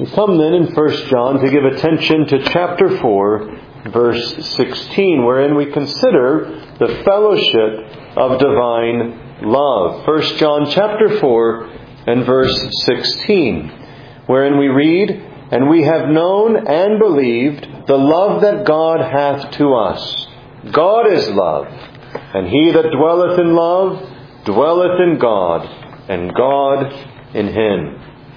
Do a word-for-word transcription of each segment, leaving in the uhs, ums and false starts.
We come then in First John to give attention to chapter four, verse sixteen, wherein we consider the fellowship of divine love. First John chapter four and verse sixteen, wherein we read, "And we have known and believed the love that God hath to us. God is love, and he that dwelleth in love dwelleth in God, and God in him."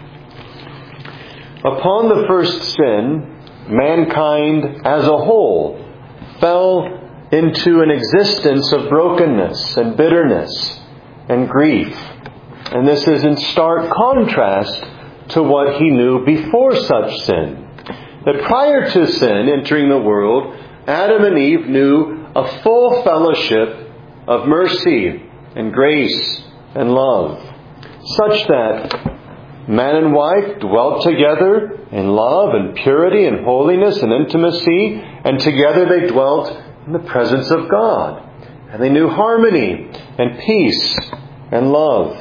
Upon the first sin, mankind as a whole fell into an existence of brokenness and bitterness and grief. And this is in stark contrast to what he knew before such sin. That prior to sin entering the world, Adam and Eve knew a full fellowship of mercy and grace and love, such that man and wife dwelt together in love and purity and holiness and intimacy, and together they dwelt in the presence of God. And they knew harmony and peace and love.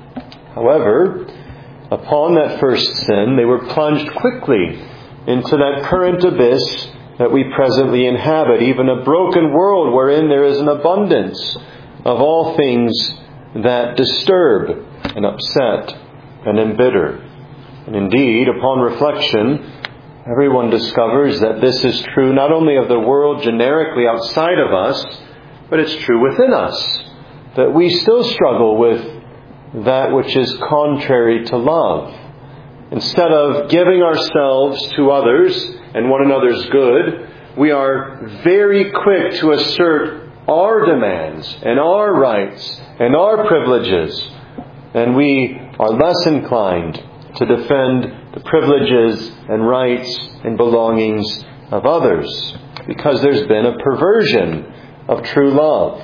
However, upon that first sin, they were plunged quickly into that current abyss that we presently inhabit, even a broken world wherein there is an abundance of all things that disturb and upset and embitter. And indeed, upon reflection, everyone discovers that this is true not only of the world generically outside of us, but it's true within us, that we still struggle with that which is contrary to love. Instead of giving ourselves to others and one another's good, we are very quick to assert our demands and our rights and our privileges, and we are less inclined to defend the privileges and rights and belongings of others, because there's been a perversion of true love.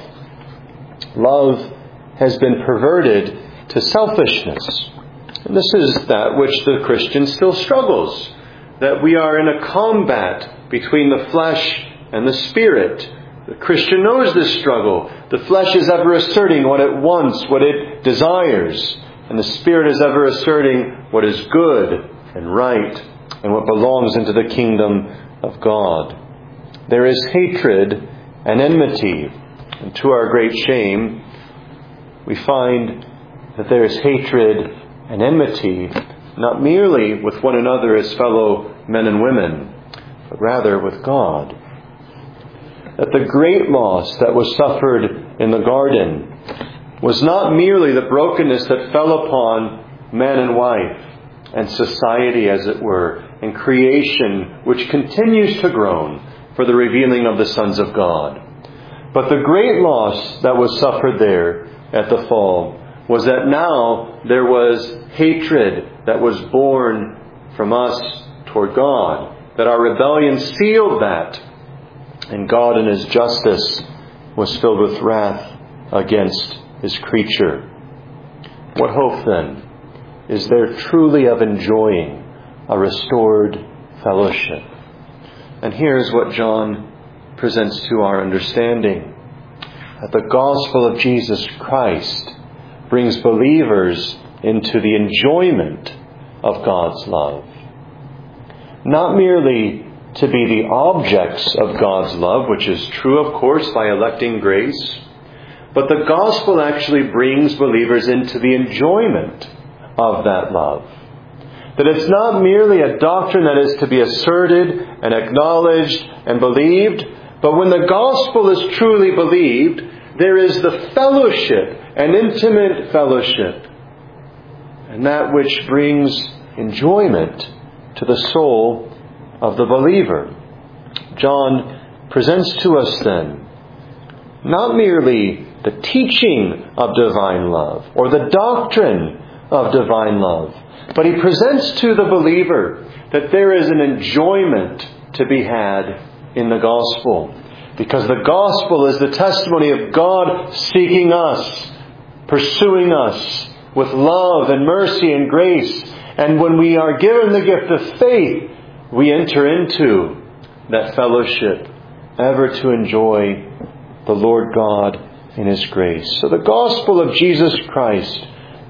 Love has been perverted to selfishness. And this is that which the Christian still struggles, that we are in a combat between the flesh and the Spirit. The Christian knows this struggle. The flesh is ever asserting what it wants, what it desires, and the Spirit is ever asserting what is good and right and what belongs into the kingdom of God. There is hatred and enmity, and to our great shame, we find that there is hatred and enmity not merely with one another as fellow men and women, but rather with God. That the great loss that was suffered in the garden was not merely the brokenness that fell upon man and wife and society, as it were, and creation which continues to groan for the revealing of the sons of God. But the great loss that was suffered there at the fall was that now there was hatred that was born from us toward God. That our rebellion sealed that. And God in His justice was filled with wrath against His creature. What hope then is there truly of enjoying a restored fellowship? And here's what John presents to our understanding. That the gospel of Jesus Christ brings believers into the enjoyment of God's love. Not merely to be the objects of God's love, which is true, of course, by electing grace, but the gospel actually brings believers into the enjoyment of that love. That it's not merely a doctrine that is to be asserted and acknowledged and believed, but when the gospel is truly believed, there is the fellowship, an intimate fellowship, and that which brings enjoyment to the soul of the believer. John presents to us then not merely the teaching of divine love or the doctrine of divine love, but he presents to the believer that there is an enjoyment to be had in the gospel. Because the gospel is the testimony of God seeking us, pursuing us with love and mercy and grace. And when we are given the gift of faith, we enter into that fellowship, ever to enjoy the Lord God in His grace. So the gospel of Jesus Christ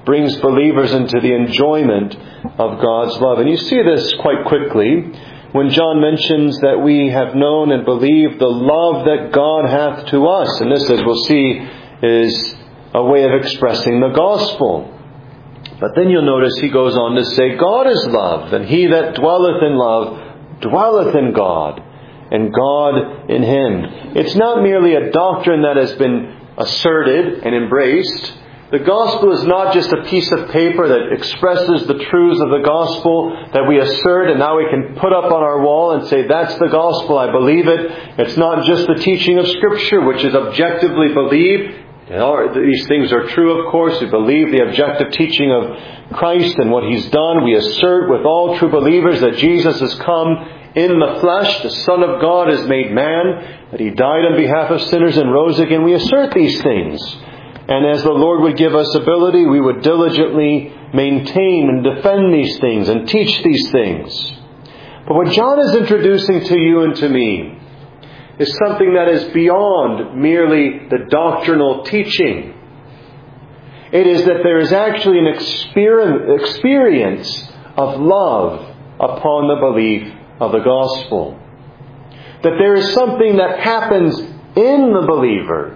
brings believers into the enjoyment of God's love. And you see this quite quickly when John mentions that we have known and believed the love that God hath to us. And this, as we'll see, is a way of expressing the gospel. But then you'll notice he goes on to say, God is love, and he that dwelleth in love dwelleth in God, and God in him. It's not merely a doctrine that has been asserted and embraced. The gospel is not just a piece of paper that expresses the truths of the gospel that we assert and now we can put up on our wall and say, that's the gospel, I believe it. It's not just the teaching of Scripture, which is objectively believed. These things are true, of course. We believe the objective teaching of Christ and what He's done. We assert with all true believers that Jesus has come in the flesh. The Son of God is made man, that He died on behalf of sinners and rose again. We assert these things. And as the Lord would give us ability, we would diligently maintain and defend these things and teach these things. But what John is introducing to you and to me is something that is beyond merely the doctrinal teaching. It is that there is actually an experience of love upon the belief of the gospel. That there is something that happens in the believer.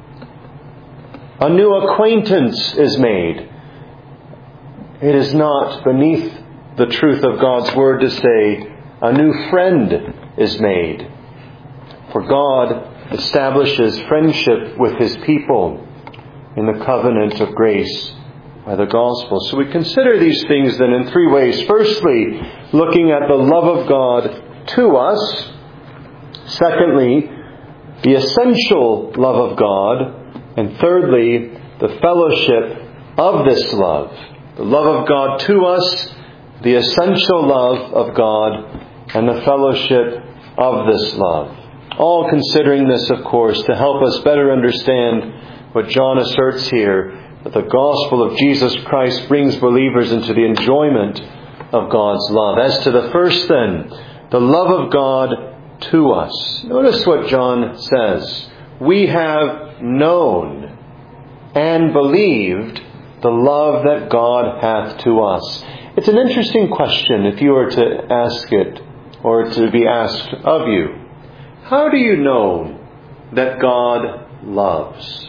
A new acquaintance is made. It is not beneath the truth of God's Word to say a new friend is made. For God establishes friendship with His people in the covenant of grace by the gospel. So we consider these things then in three ways. Firstly, looking at the love of God to us. Secondly, the essential love of God. And thirdly, the fellowship of this love. The love of God to us, the essential love of God, and the fellowship of this love. All considering this, of course, to help us better understand what John asserts here, that the gospel of Jesus Christ brings believers into the enjoyment of God's love. As to the first then, the love of God to us. Notice what John says. We have known and believed the love that God hath to us. It's an interesting question if you were to ask it, or to be asked of you. How do you know that God loves?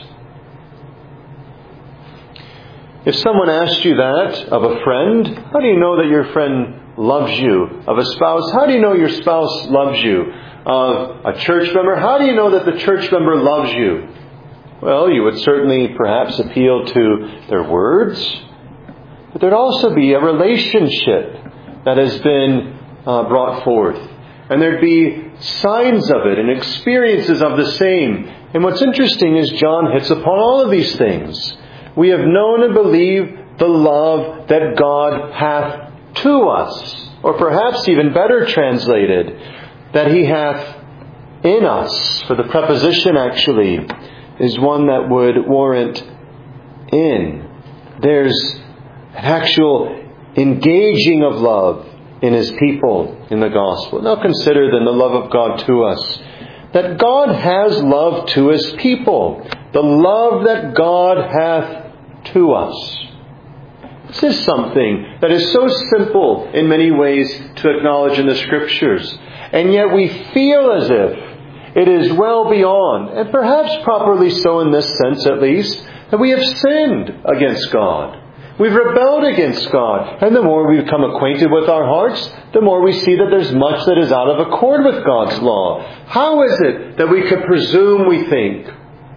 If someone asked you that of a friend, how do you know that your friend loves you? Of a spouse, how do you know your spouse loves you? Of a church member, how do you know that the church member loves you? Well, you would certainly perhaps appeal to their words, but there'd also be a relationship that has been uh, brought forth. And there'd be signs of it and experiences of the same. And what's interesting is John hits upon all of these things. We have known and believed the love that God hath to us. Or perhaps even better translated, that He hath in us. For the preposition actually is one that would warrant in. There's an actual engaging of love in His people in the gospel. Now consider then the love of God to us. That God has love to His people. The love that God hath to us. This is something that is so simple in many ways to acknowledge in the Scriptures. And yet we feel as if it is well beyond, and perhaps properly so in this sense at least, that we have sinned against God. We've rebelled against God. And the more we become acquainted with our hearts, the more we see that there's much that is out of accord with God's law. How is it that we could presume, we think,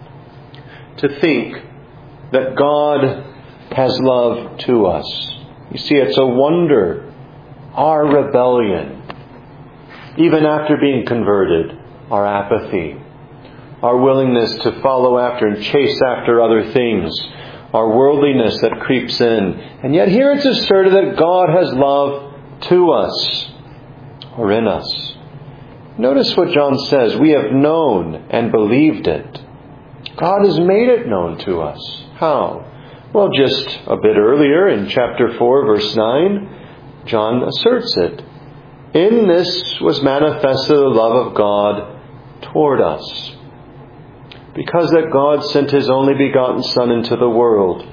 to think that God has love to us? You see, it's a wonder. Our rebellion, even after being converted, our apathy, our willingness to follow after and chase after other things, our worldliness that creeps in. And yet here it's asserted that God has love to us, or in us. Notice what John says. We have known and believed it. God has made it known to us. How? Well, just a bit earlier in chapter four, verse nine, John asserts it. In this was manifested the love of God toward us, because that God sent His only begotten Son into the world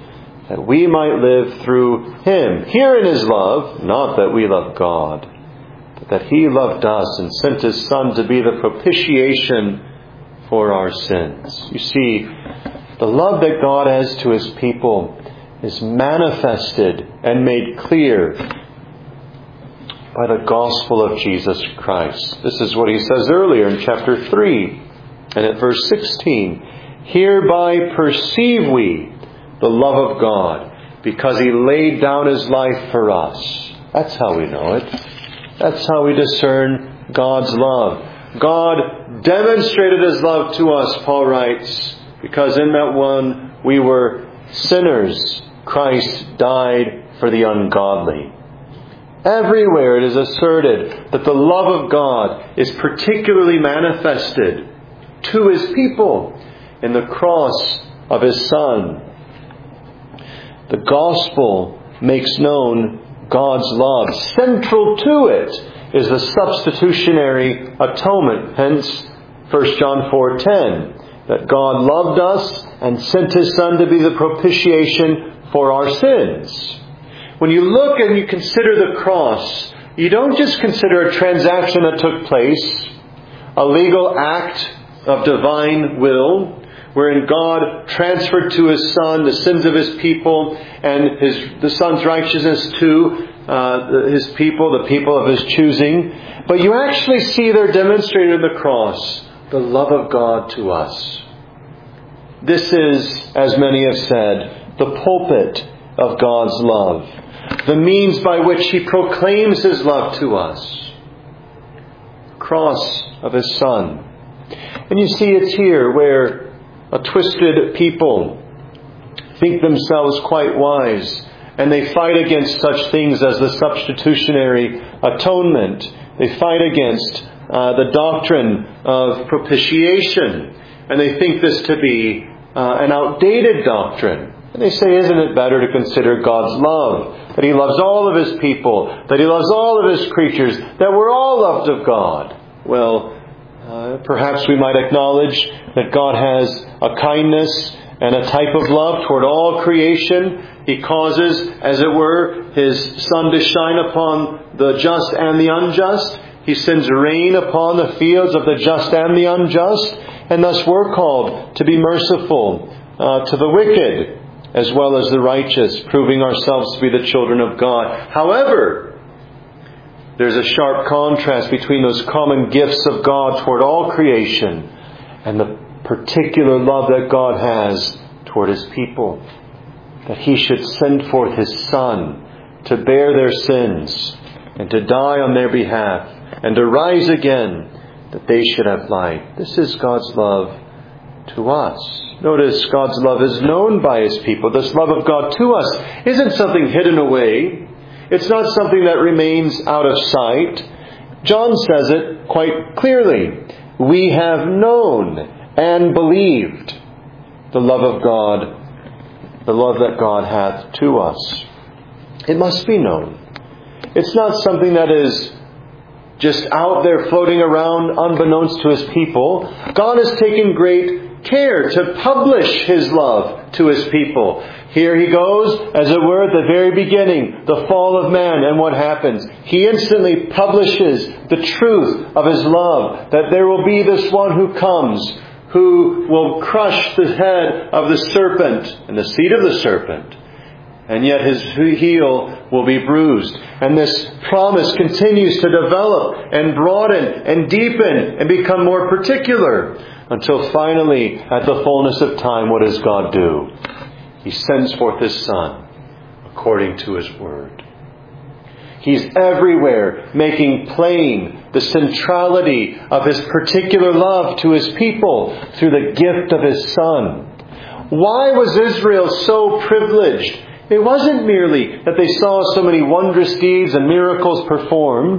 that we might live through Him. Herein is love, not that we love God, but that He loved us and sent His Son to be the propitiation for our sins. You see, the love that God has to His people is manifested and made clear by the gospel of Jesus Christ. This is what He says earlier in chapter three and at verse sixteen. Hereby perceive we the love of God, because He laid down His life for us. That's how we know it. That's how we discern God's love. God demonstrated His love to us, Paul writes, because in that one we were sinners. Christ died for the ungodly. Everywhere it is asserted that the love of God is particularly manifested to His people in the cross of His Son. The gospel makes known God's love. Central to it is the substitutionary atonement. Hence, First John four ten, that God loved us and sent His Son to be the propitiation for our sins. When you look and you consider the cross, you don't just consider a transaction that took place, a legal act of divine will, wherein God transferred to His Son the sins of His people and His the Son's righteousness to uh, His people, the people of His choosing. But you actually see there demonstrated in the cross the love of God to us. This is, as many have said, the pulpit of God's love, the means by which He proclaims His love to us. Cross of His Son. And you see it's here where a twisted people think themselves quite wise, and they fight against such things as the substitutionary atonement. They fight against uh, the doctrine of propitiation, and they think this to be uh, an outdated doctrine. And they say, isn't it better to consider God's love? That He loves all of His people, that He loves all of His creatures, that we're all loved of God. Well, Uh, perhaps we might acknowledge that God has a kindness and a type of love toward all creation. He causes, as it were, His sun to shine upon the just and the unjust. He sends rain upon the fields of the just and the unjust. And thus we're called to be merciful uh, to the wicked as well as the righteous, proving ourselves to be the children of God. However, there's a sharp contrast between those common gifts of God toward all creation and the particular love that God has toward His people. That He should send forth His Son to bear their sins and to die on their behalf and to rise again that they should have life. This is God's love to us. Notice God's love is known by His people. This love of God to us isn't something hidden away. It's not something that remains out of sight. John says it quite clearly. We have known and believed the love of God, the love that God hath to us. It must be known. It's not something that is just out there floating around unbeknownst to His people. God has taken great care to publish His love to His people. Here He goes, as it were, at the very beginning, the fall of man, and what happens? He instantly publishes the truth of His love, that there will be this one who comes, who will crush the head of the serpent and the seed of the serpent, and yet His heel will be bruised. And this promise continues to develop and broaden and deepen and become more particular, until finally, at the fullness of time, what does God do? He sends forth His Son according to His Word. He's everywhere making plain the centrality of His particular love to His people through the gift of His Son. Why was Israel so privileged? It wasn't merely that they saw so many wondrous deeds and miracles performed.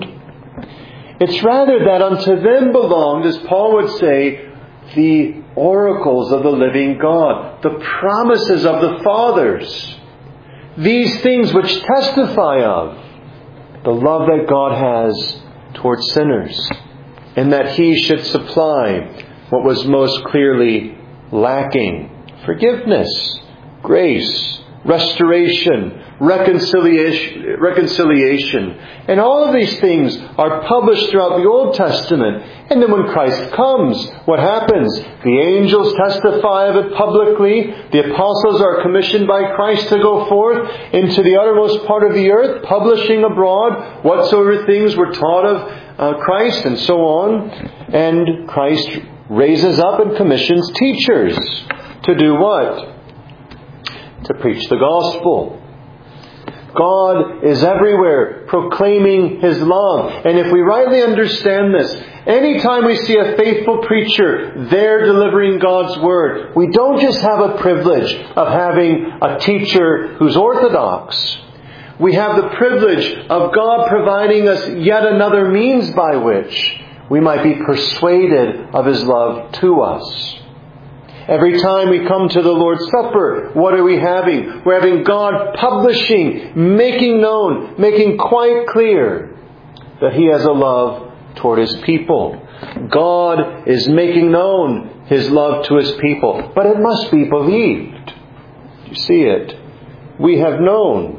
It's rather that unto them belonged, as Paul would say, the oracles of the living God, the promises of the fathers. These things which testify of the love that God has towards sinners, and that He should supply what was most clearly lacking: forgiveness, grace, restoration, reconciliation, reconciliation. And all of these things are published throughout the Old Testament. And then when Christ comes, what happens? The angels testify of it publicly. The apostles are commissioned by Christ to go forth into the uttermost part of the earth, publishing abroad whatsoever things were taught of uh, Christ, and so on. And Christ raises up and commissions teachers to do what? To preach the gospel. God is everywhere proclaiming His love. And if we rightly understand this, anytime we see a faithful preacher there delivering God's Word, we don't just have a privilege of having a teacher who's orthodox. We have the privilege of God providing us yet another means by which we might be persuaded of His love to us. Every time we come to the Lord's Supper, what are we having? We're having God publishing, making known, making quite clear that He has a love toward His people. God is making known His love to His people. But it must be believed. You see it? We have known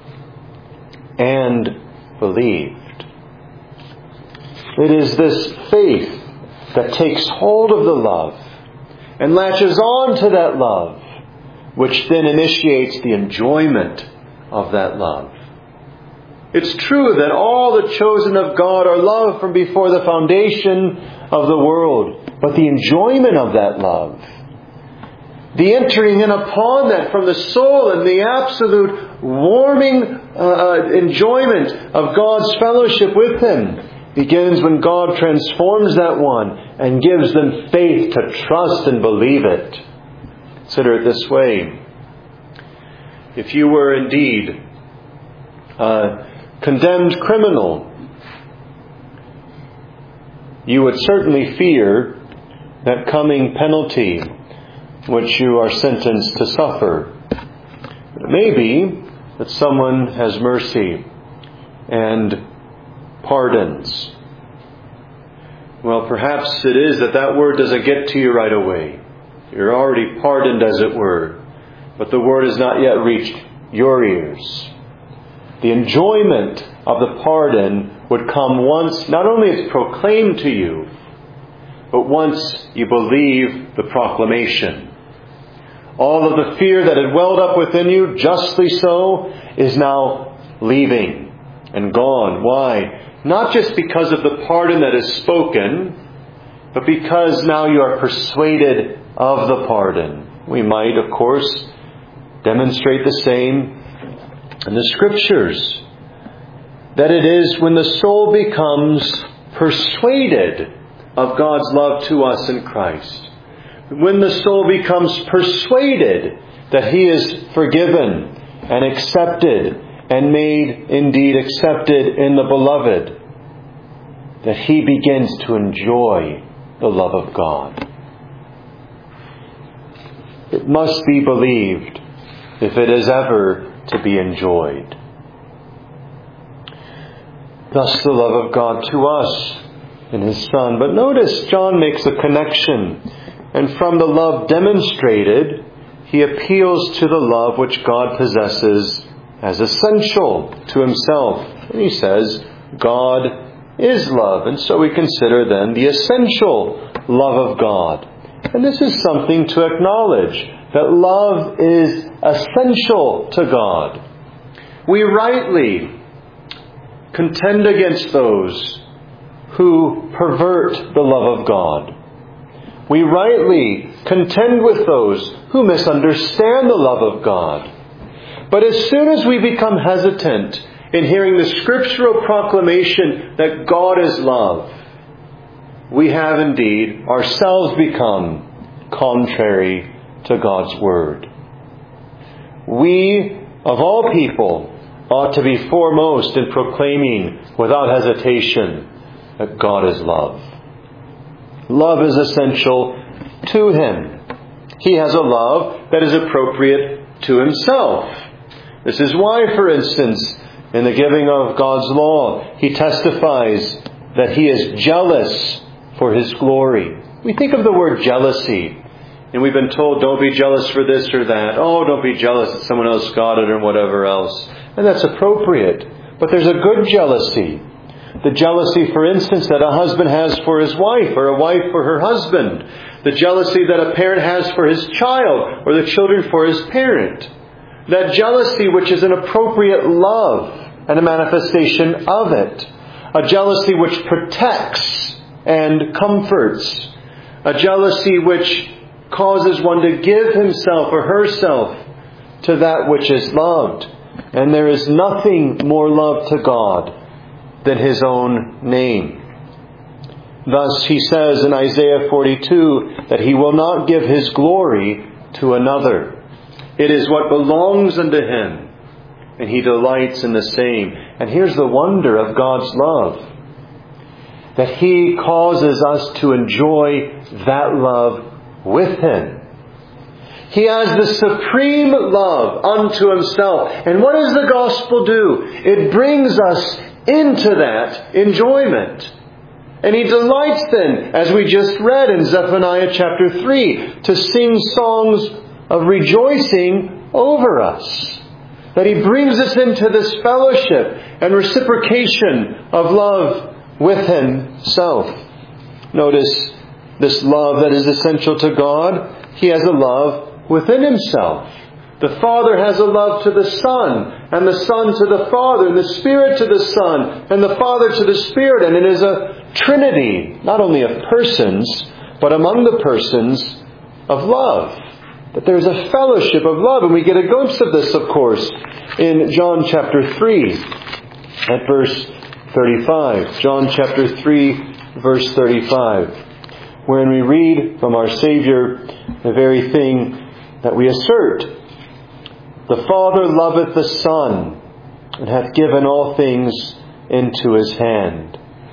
and believed. It is this faith that takes hold of the love and latches on to that love, which then initiates the enjoyment of that love. It's true that all the chosen of God are loved from before the foundation of the world. But the enjoyment of that love, the entering in upon that from the soul and the absolute warming uh, enjoyment of God's fellowship with Him, begins when God transforms that one and gives them faith to trust and believe it. Consider it this way. If you were indeed a condemned criminal, you would certainly fear that coming penalty which you are sentenced to suffer. It may be that someone has mercy and pardons. Well, perhaps it is that that word doesn't get to you right away. You're already pardoned, as it were, but the word has not yet reached your ears. The enjoyment of the pardon would come once, not only it's proclaimed to you, but once you believe the proclamation. All of the fear that had welled up within you, justly so, is now leaving and gone. Why? Not just because of the pardon that is spoken, but because now you are persuaded of the pardon. We might, of course, demonstrate the same in the Scriptures. That it is when the soul becomes persuaded of God's love to us in Christ. When the soul becomes persuaded that He is forgiven and accepted and made indeed accepted in the Beloved, that he begins to enjoy the love of God. It must be believed if it is ever to be enjoyed. Thus the love of God to us in His Son. But notice John makes a connection, and from the love demonstrated, he appeals to the love which God possesses as essential to Himself. And he says, God is love. And so we consider then the essential love of God. And this is something to acknowledge, that love is essential to God. We rightly contend against those who pervert the love of God. We rightly contend with those who misunderstand the love of God. But as soon as we become hesitant in hearing the scriptural proclamation that God is love, we have indeed ourselves become contrary to God's Word. We, of all people, ought to be foremost in proclaiming without hesitation that God is love. Love is essential to Him. He has a love that is appropriate to Himself. This is why, for instance, in the giving of God's law, He testifies that He is jealous for His glory. We think of the word jealousy And we've been told, don't be jealous for this or that. Oh, don't be jealous that someone else got it or whatever else. And that's appropriate. But there's a good jealousy. The jealousy, for instance, that a husband has for his wife, or a wife for her husband. The jealousy that a parent has for his child, or the children for his parent. That jealousy which is an appropriate love and a manifestation of it. A jealousy which protects and comforts. A jealousy which causes one to give himself or herself to that which is loved. And there is nothing more loved to God than His own name. Thus He says in Isaiah forty-two that He will not give His glory to another. It is what belongs unto Him, and He delights in the same. And here's the wonder of God's love, that He causes us to enjoy that love with Him. He has the supreme love unto Himself. And what does the gospel do? It brings us into that enjoyment. And He delights then, as we just read in Zephaniah chapter three, to sing songs of rejoicing over us. That He brings us into this fellowship and reciprocation of love with Himself. Notice this love that is essential to God. He has a love within Himself. The Father has a love to the Son, and the Son to the Father, and the Spirit to the Son, and the Father to the Spirit. And it is a trinity, not only of persons, but among the persons of love. That there's a fellowship of love. And we get a glimpse of this, of course, in John chapter three, at verse thirty-five. John chapter three, verse thirty-five. Wherein we read from our Savior the very thing that we assert. The Father loveth the Son, and hath given all things into His hand.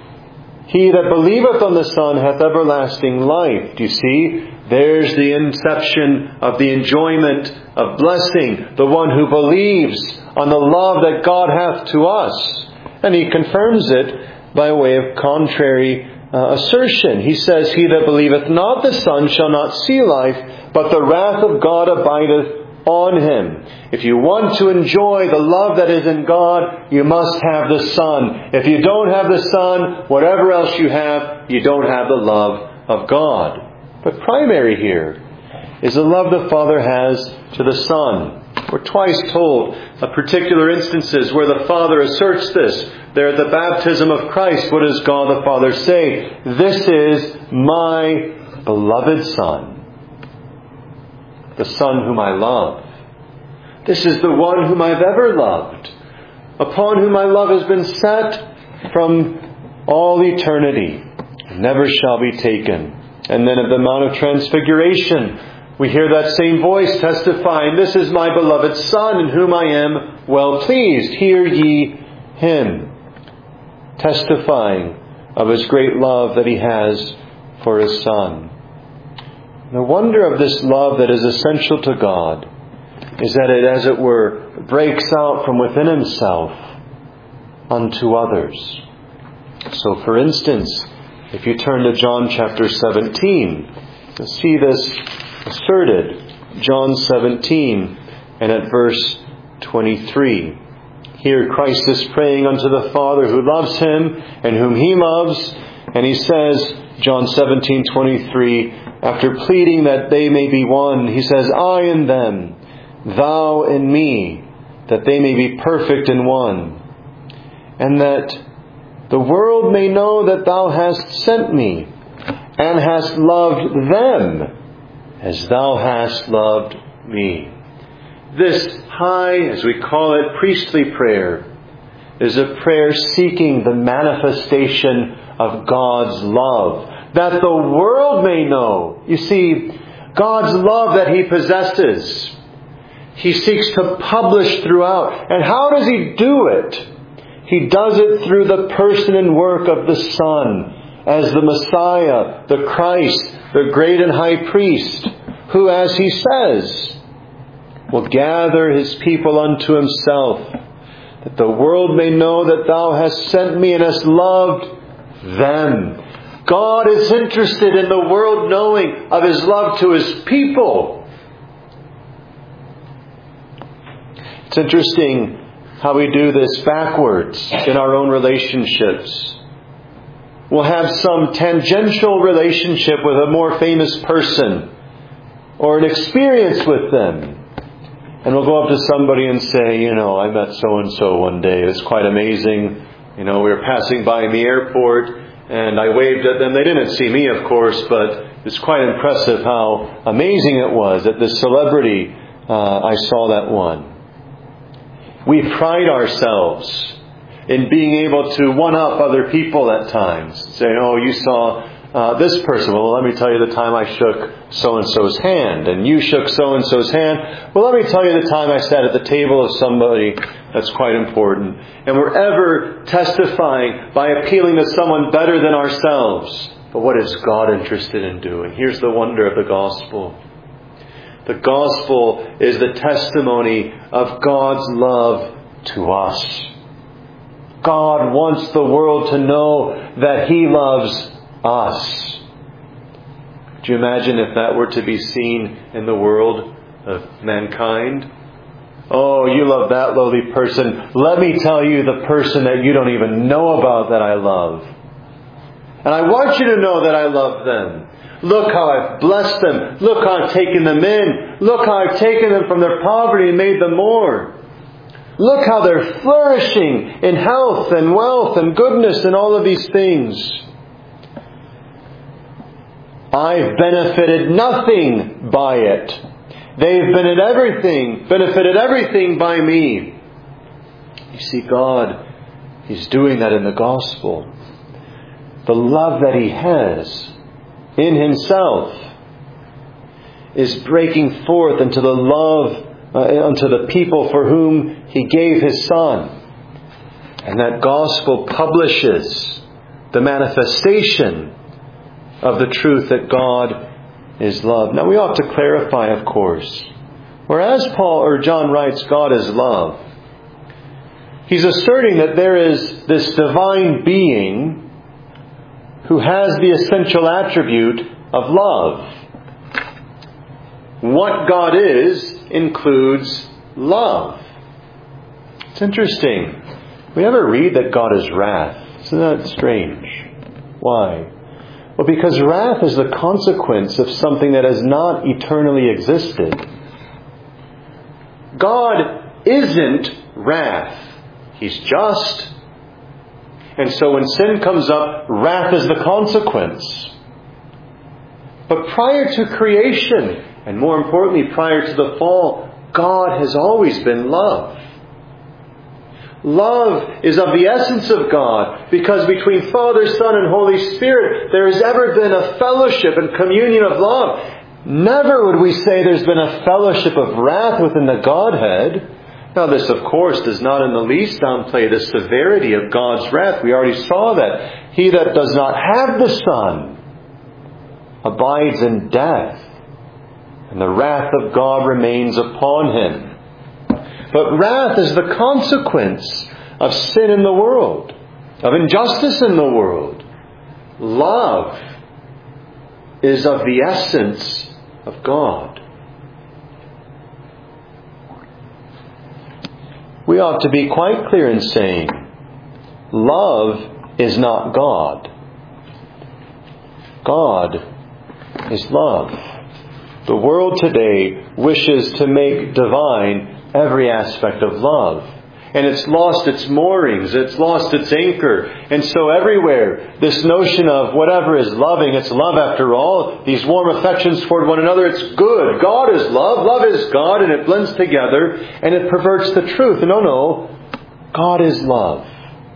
He that believeth on the Son hath everlasting life. Do you see? There's the inception of the enjoyment of blessing. The one who believes on the love that God hath to us. And He confirms it by way of contrary uh, assertion. He says, He that believeth not the Son shall not see life, but the wrath of God abideth on him. If you want to enjoy the love that is in God, you must have the Son. If you don't have the Son, whatever else you have, you don't have the love of God. But primary here is the love the Father has to the Son. We're twice told of particular instances where the Father asserts this. There at the baptism of Christ, what does God the Father say? This is my beloved Son, the Son whom I love. This is the one whom I've ever loved, upon whom my love has been set from all eternity, and never shall be taken. And then at the Mount of Transfiguration, we hear that same voice testifying, This is my beloved Son, in whom I am well pleased. Hear ye Him. Testifying of His great love that He has for His Son. The wonder of this love that is essential to God is that it, as it were, breaks out from within Himself unto others. So, for instance, if you turn to John chapter seventeen, you'll see this asserted. John seventeen and at verse twenty-three. Here Christ is praying unto the Father who loves Him and whom He loves. And He says, John seventeen twenty-three, after pleading that they may be one, He says, I in them, Thou in me, that they may be perfect in one. And that the world may know that Thou hast sent me, and hast loved them, as Thou hast loved me. This high, as we call it, priestly prayer is a prayer seeking the manifestation of God's love, that the world may know. You see, God's love that He possesses, He seeks to publish throughout. And how does He do it? He does it through the person and work of the Son, as the Messiah, the Christ, the great and high priest, who, as He says, will gather His people unto Himself, that the world may know that Thou hast sent me and hast loved them. God is interested in the world knowing of His love to His people. It's interesting how we do this backwards in our own relationships. We'll have some tangential relationship with a more famous person or an experience with them. And we'll go up to somebody and say, you know, I met so-and-so one day. It was quite amazing. You know, we were passing by in the airport and I waved at them. They didn't see me, of course, but it's quite impressive how amazing it was that this celebrity, uh, I saw that one. We pride ourselves in being able to one-up other people at times. Say, oh, you saw uh, this person. Well, let me tell you the time I shook so-and-so's hand. And you shook so-and-so's hand. Well, let me tell you the time I sat at the table of somebody that's quite important. And we're ever testifying by appealing to someone better than ourselves. But what is God interested in doing? Here's the wonder of the gospel. The gospel is the testimony of God's love to us. God wants the world to know that He loves us. Do you imagine if that were to be seen in the world of mankind? Oh, you love that lowly person. Let me tell you the person that you don't even know about that I love. And I want you to know that I love them. Look how I've blessed them. Look how I've taken them in. Look how I've taken them from their poverty and made them more. Look how they're flourishing in health and wealth and goodness and all of these things. I've benefited nothing by it. They've benefited everything, benefited everything by me. You see, God, He's doing that in the gospel. The love that He has in Himself is breaking forth into the love uh, unto the people for whom He gave His Son. And that gospel publishes the manifestation of the truth that God is love. Now we ought to clarify, of course, whereas Paul or John writes God is love, he's asserting that there is this divine being who has the essential attribute of love. What God is includes love. It's interesting. We ever read that God is wrath. Isn't that strange? Why? Well, because wrath is the consequence of something that has not eternally existed. God isn't wrath. He's just. And so when sin comes up, wrath is the consequence. But prior to creation, and more importantly, prior to the fall, God has always been love. Love is of the essence of God, because between Father, Son, and Holy Spirit, there has ever been a fellowship and communion of love. Never would we say there's been a fellowship of wrath within the Godhead. Now this, of course, does not in the least downplay the severity of God's wrath. We already saw that. He that does not have the Son abides in death, and the wrath of God remains upon him. But wrath is the consequence of sin in the world, of injustice in the world. Love is of the essence of God. We ought to be quite clear in saying, love is not God. God is love. The world today wishes to make divine every aspect of love. And it's lost its moorings, it's lost its anchor. And so everywhere, this notion of whatever is loving, it's love after all. These warm affections toward one another, it's good. God is love, love is God, and it blends together, and it perverts the truth. No, no, God is love.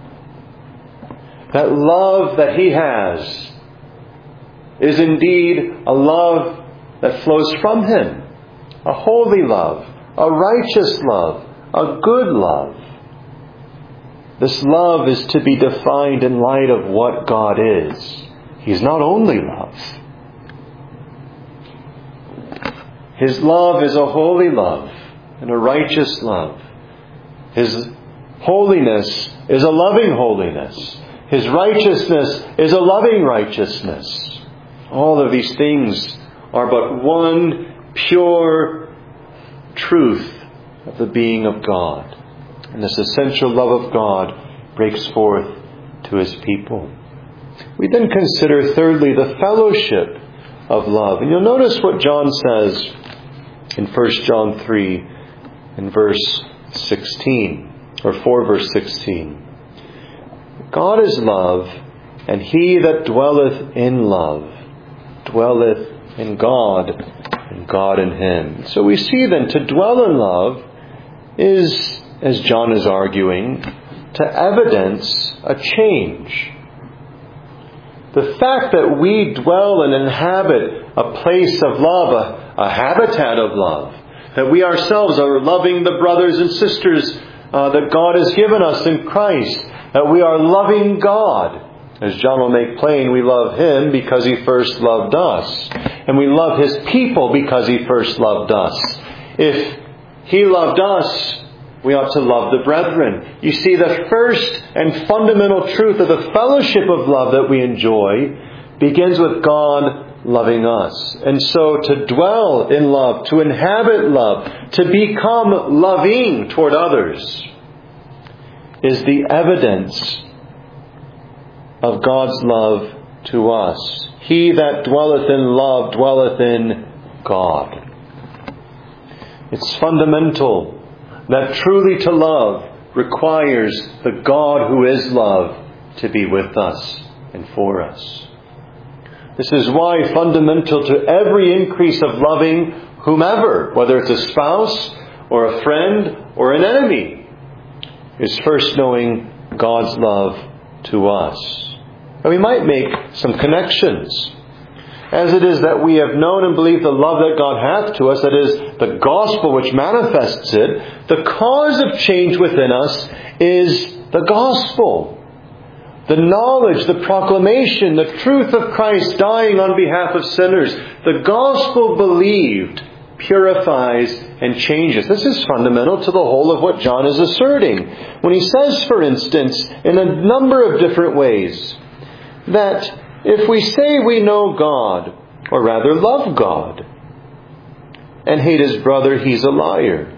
That love that He has is indeed a love that flows from Him. A holy love, a righteous love, a good love. This love is to be defined in light of what God is. He's not only love. His love is a holy love and a righteous love. His holiness is a loving holiness. His righteousness is a loving righteousness. All of these things are but one pure truth of the being of God. And this essential love of God breaks forth to His people. We then consider, thirdly, the fellowship of love. And you'll notice what John says in First John three and verse sixteen, or four verse sixteen. God is love, and he that dwelleth in love dwelleth in God, and God in him. So we see then, to dwell in love is, as John is arguing, to evidence a change. The fact that we dwell and inhabit a place of love, a, a habitat of love, that we ourselves are loving the brothers and sisters uh, that God has given us in Christ, that we are loving God. As John will make plain, we love Him because He first loved us. And we love His people because He first loved us. If He loved us, we ought to love the brethren. You see, the first and fundamental truth of the fellowship of love that we enjoy begins with God loving us. And so to dwell in love, to inhabit love, to become loving toward others is the evidence of God's love to us. He that dwelleth in love dwelleth in God. It's fundamental that truly to love requires the God who is love to be with us and for us. This is why fundamental to every increase of loving whomever, whether it's a spouse or a friend or an enemy, is first knowing God's love to us. And we might make some connections. As it is that we have known and believed the love that God hath to us, that is, the gospel which manifests it, the cause of change within us is the gospel. The knowledge, the proclamation, the truth of Christ dying on behalf of sinners. The gospel believed purifies and changes. This is fundamental to the whole of what John is asserting. When he says, for instance, in a number of different ways, that if we say we know God, or rather love God, and hate his brother, he's a liar.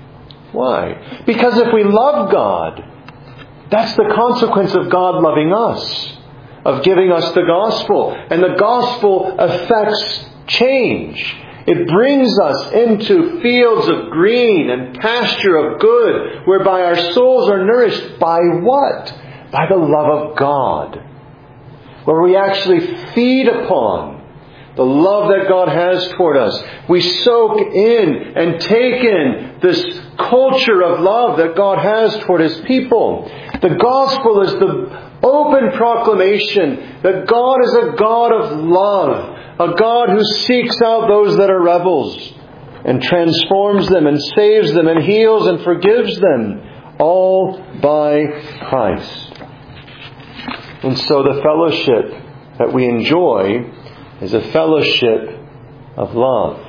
Why? Because if we love God, that's the consequence of God loving us, of giving us the gospel. And the gospel affects change. It brings us into fields of green and pasture of good, whereby our souls are nourished by what? By the love of God. Where we actually feed upon the love that God has toward us. We soak in and take in this culture of love that God has toward His people. The gospel is the open proclamation that God is a God of love, a God who seeks out those that are rebels and transforms them and saves them and heals and forgives them, all by Christ. And so the fellowship that we enjoy is a fellowship of love.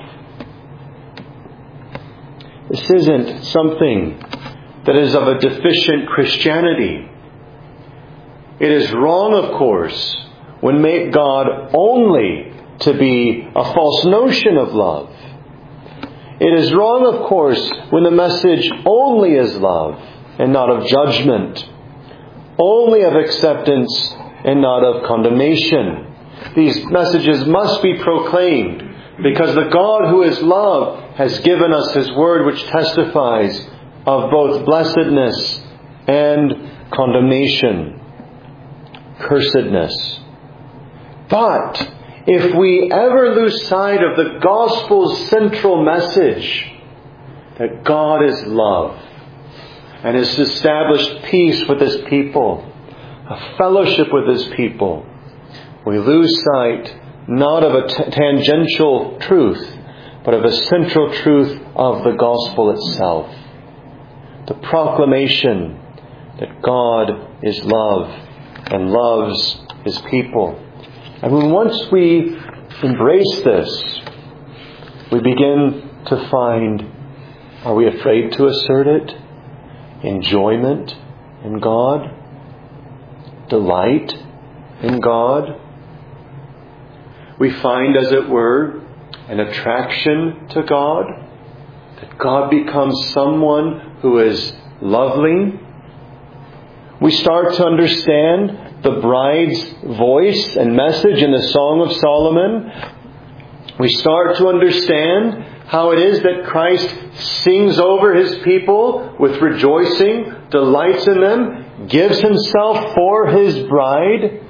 This isn't something that is of a deficient Christianity. It is wrong, of course, when make God only to be a false notion of love. It is wrong, of course, when the message only is love and not of judgment, only of acceptance and not of condemnation. These messages must be proclaimed because the God who is love has given us His word, which testifies of both blessedness and condemnation, cursedness. But if we ever lose sight of the gospel's central message, that God is love and has established peace with His people, a fellowship with His people, we lose sight not of a t- tangential truth, but of a central truth of the gospel itself. The proclamation that God is love and loves His people. And when once we embrace this, we begin to find, are we afraid to assert it? Enjoyment in God? delight in God. We find, as it were, an attraction to God. That God becomes someone who is lovely. We start to understand the bride's voice and message in the Song of Solomon. We start to understand how it is that Christ sings over His people with rejoicing, delights in them, gives Himself for His bride,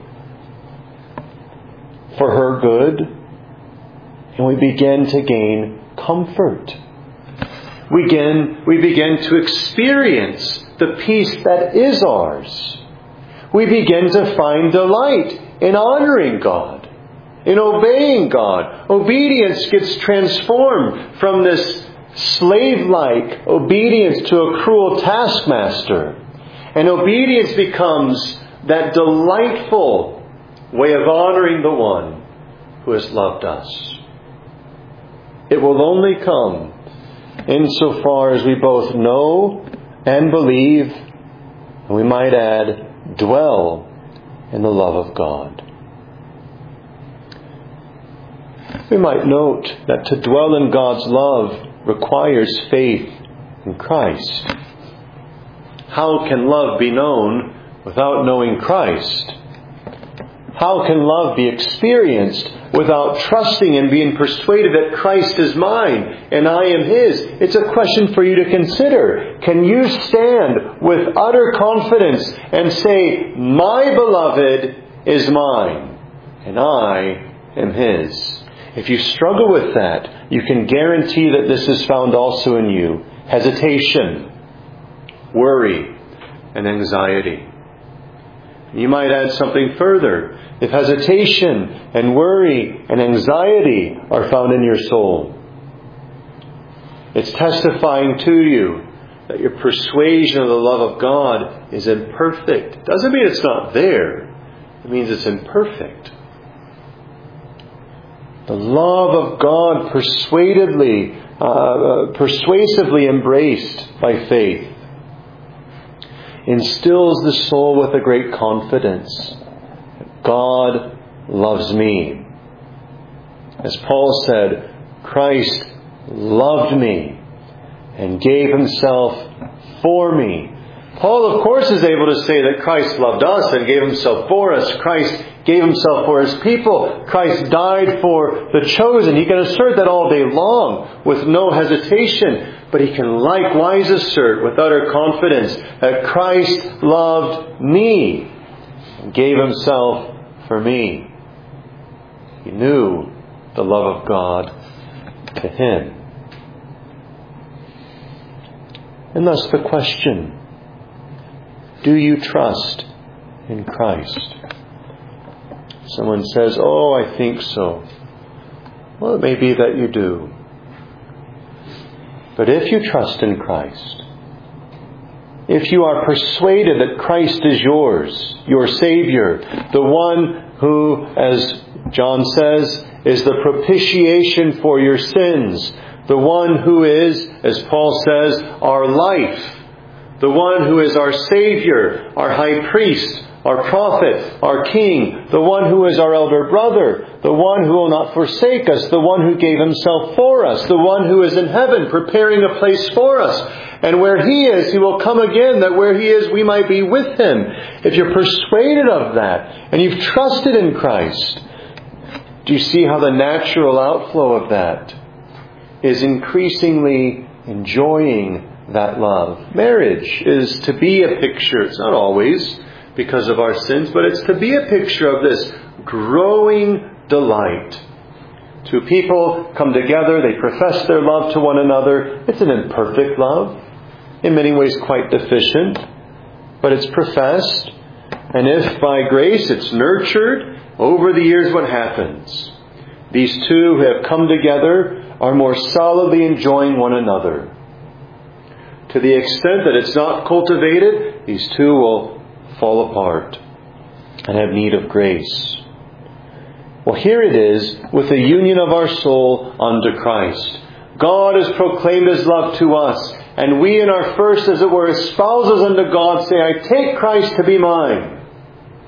for her good, and we begin to gain comfort. We begin, we begin to experience the peace that is ours. We begin to find delight in honoring God, in obeying God. Obedience gets transformed from this slave-like obedience to a cruel taskmaster. And obedience becomes that delightful way of honoring the one who has loved us. It will only come insofar as we both know and believe, and we might add, dwell in the love of God. We might note that to dwell in God's love requires faith in Christ. How can love be known without knowing Christ? How can love be experienced without trusting and being persuaded that Christ is mine and I am His? It's a question for you to consider. Can you stand with utter confidence and say, my beloved is mine and I am His? If you struggle with that, you can guarantee that this is found also in you. Hesitation, worry, and anxiety. You might add something further. If hesitation and worry and anxiety are found in your soul, it's testifying to you that your persuasion of the love of God is imperfect. It doesn't mean it's not there. It means it's imperfect. The love of God persuadedly, uh, persuasively embraced by faith instills the soul with a great confidence. God loves me. As Paul said, Christ loved me and gave Himself for me. Paul, of course, is able to say that Christ loved us and gave Himself for us. Christ gave Himself for His people. Christ died for the chosen. He can assert that all day long with no hesitation. But he can likewise assert with utter confidence that Christ loved me and gave Himself for me. He knew the love of God to him. And thus the question, do you trust in Christ? Someone says, oh, I think so. Well, it may be that you do. But if you trust in Christ, if you are persuaded that Christ is yours, your Savior, the one who, as John says, is the propitiation for your sins, the one who is, as Paul says, our life, the one who is our Savior, our High Priest, our Prophet, our King, the one who is our elder brother, the one who will not forsake us, the one who gave Himself for us, the one who is in heaven preparing a place for us. And where He is, He will come again, that where He is, we might be with Him. If you're persuaded of that, and you've trusted in Christ, do you see how the natural outflow of that is increasingly enjoying that love? Marriage is to be a picture, it's not always because of our sins, but it's to be a picture of this growing delight. Two people come together, they profess their love to one another. It's an imperfect love, in many ways quite deficient, but it's professed. And if by grace it's nurtured, over the years what happens? These two who have come together are more solidly enjoying one another. To the extent that it's not cultivated, these two will fall apart and have need of grace. Well, here it is with the union of our soul unto Christ. God has proclaimed His love to us, and we in our first, as it were, espousals unto God say, I take Christ to be mine.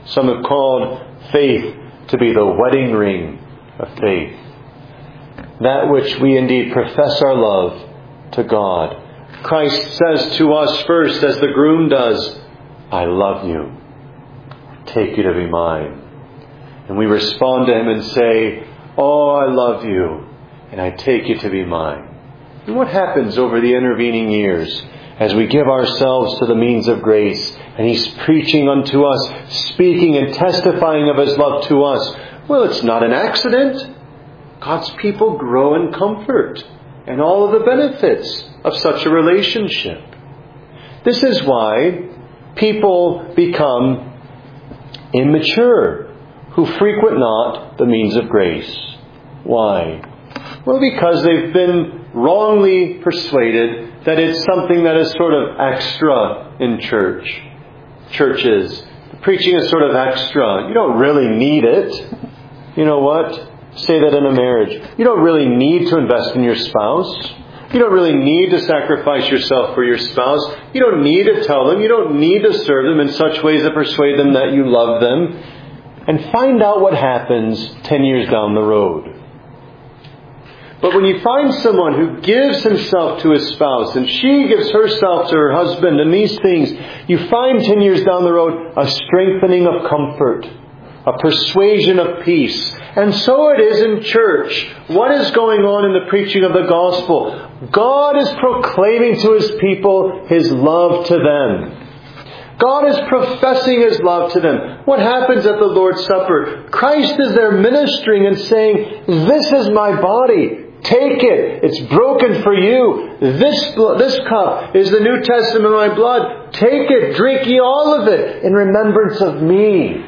Some have called faith to be the wedding ring of faith. That which we indeed profess our love to God. Christ says to us first, as the groom does, I love you. Take you to be mine. And we respond to Him and say, oh, I love you, and I take you to be mine. And what happens over the intervening years as we give ourselves to the means of grace and He's preaching unto us, speaking and testifying of His love to us? Well, it's not an accident. God's people grow in comfort and all of the benefits of such a relationship. This is why people become immature who frequent not the means of grace. Why? Well, because they've been wrongly persuaded that it's something that is sort of extra in church. Churches. The preaching is sort of extra. You don't really need it. You know what? Say that in a marriage. You don't really need to invest in your spouse. You don't really need to sacrifice yourself for your spouse. You don't need to tell them. You don't need to serve them in such ways that persuade them that you love them. And find out what happens ten years down the road. But when you find someone who gives himself to his spouse and she gives herself to her husband and these things, you find ten years down the road a strengthening of comfort, a persuasion of peace. And so it is in church. What is going on in the preaching of the gospel? God is proclaiming to His people His love to them. God is professing His love to them. What happens at the Lord's Supper? Christ is there ministering and saying, this is my body. Take it. It's broken for you. This, this cup is the New Testament of my blood. Take it. Drink ye all of it in remembrance of me.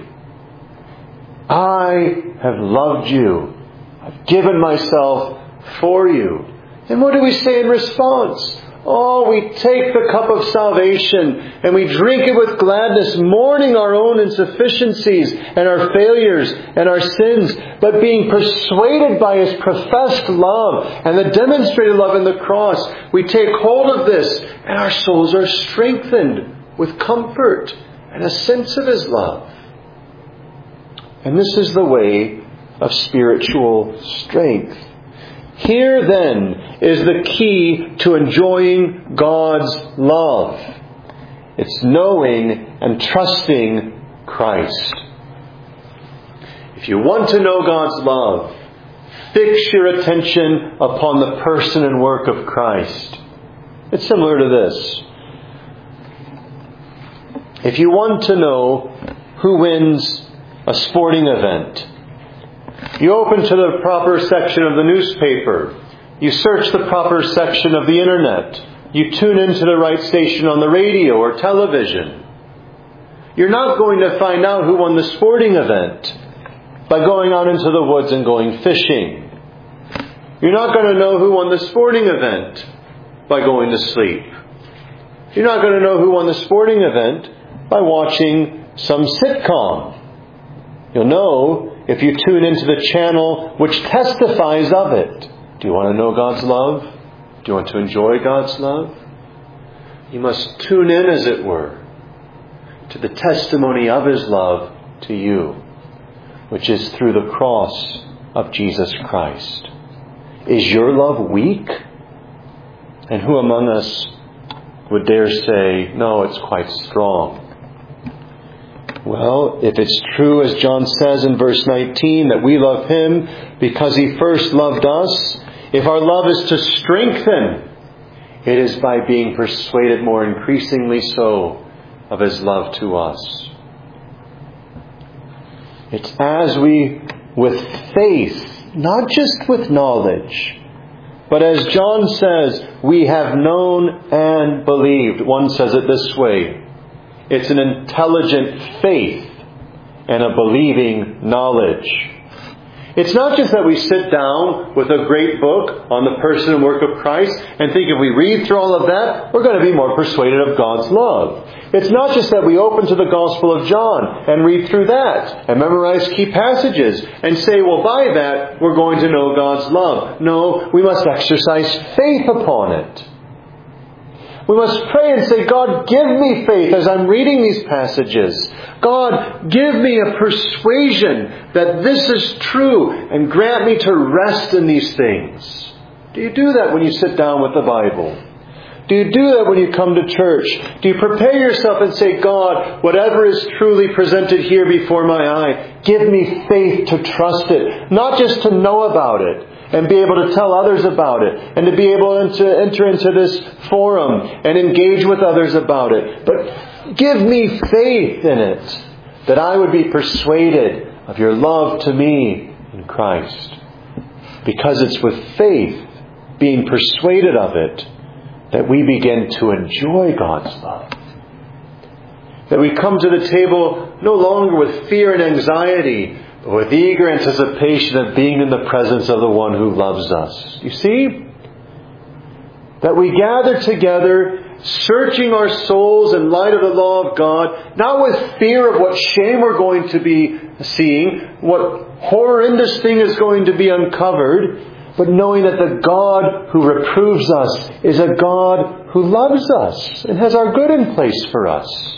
I have loved you. I've given myself for you. And what do we say in response? Oh, we take the cup of salvation and we drink it with gladness, mourning our own insufficiencies and our failures and our sins, but being persuaded by His professed love and the demonstrated love in the cross. We take hold of this and our souls are strengthened with comfort and a sense of His love. And this is the way of spiritual strength. Here then is the key to enjoying God's love. It's knowing and trusting Christ. If you want to know God's love, fix your attention upon the person and work of Christ. It's similar to this. If you want to know who wins a sporting event, you open to the proper section of the newspaper. You search the proper section of the internet. You tune into the right station on the radio or television. You're not going to find out who won the sporting event by going out into the woods and going fishing. You're not going to know who won the sporting event by going to sleep. You're not going to know who won the sporting event by watching some sitcom. You'll know if you tune into the channel which testifies of it. Do you want to know God's love? Do you want to enjoy God's love? You must tune in, as it were, to the testimony of His love to you, which is through the cross of Jesus Christ. Is your love weak? And who among us would dare say, no, it's quite strong? Well, if it's true, as John says in verse nineteen, that we love Him because He first loved us, if our love is to strengthen, it is by being persuaded more increasingly so of His love to us. It's as we, with faith, not just with knowledge, but as John says, we have known and believed. One says it this way. It's an intelligent faith and a believing knowledge. It's not just that we sit down with a great book on the person and work of Christ and think if we read through all of that, we're going to be more persuaded of God's love. It's not just that we open to the Gospel of John and read through that and memorize key passages and say, well, by that, we're going to know God's love. No, we must exercise faith upon it. We must pray and say, God, give me faith as I'm reading these passages. God, give me a persuasion that this is true and grant me to rest in these things. Do you do that when you sit down with the Bible? Do you do that when you come to church? Do you prepare yourself and say, God, whatever is truly presented here before my eye, give me faith to trust it. Not just to know about it and be able to tell others about it and to be able to enter into this forum and engage with others about it. But give me faith in it, that I would be persuaded of your love to me in Christ. Because it's with faith, being persuaded of it, that we begin to enjoy God's love. That we come to the table no longer with fear and anxiety, but with eager anticipation of being in the presence of the one who loves us. You see? That we gather together, searching our souls in light of the law of God, not with fear of what shame we're going to be seeing, what horrendous thing is going to be uncovered, but knowing that the God who reproves us is a God who loves us and has our good in place for us.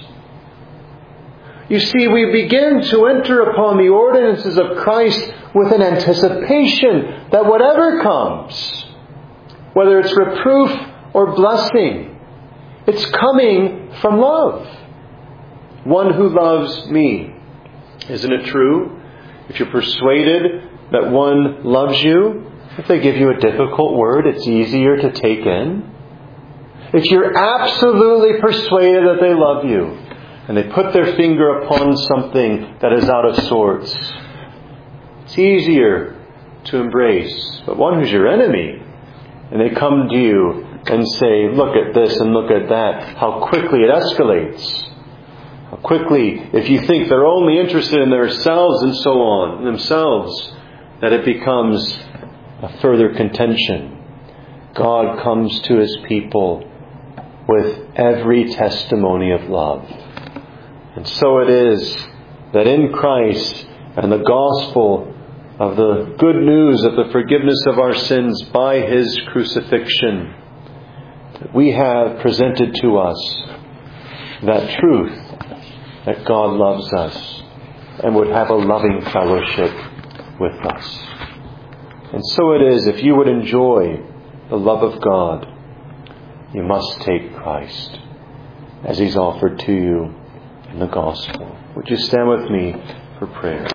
You see, we begin to enter upon the ordinances of Christ with an anticipation that whatever comes, whether it's reproof or blessing, it's coming from love. One who loves me. Isn't it true? If you're persuaded that one loves you, if they give you a difficult word, it's easier to take in. If you're absolutely persuaded that they love you, and they put their finger upon something that is out of sorts, it's easier to embrace. But one who's your enemy, and they come to you and say, look at this and look at that, how quickly it escalates. How quickly, if you think they're only interested in themselves and so on, themselves, that it becomes a further contention. God comes to His people with every testimony of love. And so it is that in Christ and the gospel of the good news of the forgiveness of our sins by His crucifixion, that we have presented to us that truth that God loves us and would have a loving fellowship with us. And so it is, if you would enjoy the love of God, you must take Christ as He's offered to you in the gospel. Would you stand with me for prayer?